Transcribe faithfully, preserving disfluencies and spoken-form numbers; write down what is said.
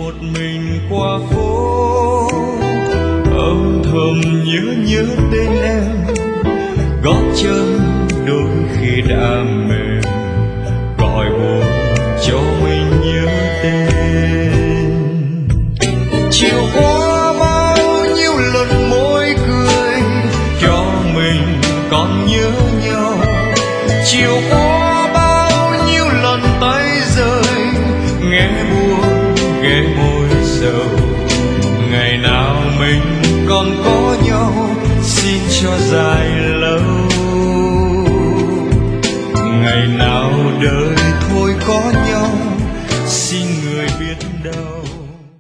một mình qua phố, âm thầm nhớ nhớ tên em. Gót chân đôi khi đã mềm, gọi buồn cho mình nhớ tên. Chiều qua bao nhiêu lần môi cười cho mình còn nhớ nhau. Chiều qua bao nhiêu lần tay rơi nghe buồn ghé môi sầu. Ngày nào mình còn có nhau xin cho dài lâu. Ngày nào đời thôi có nhau xin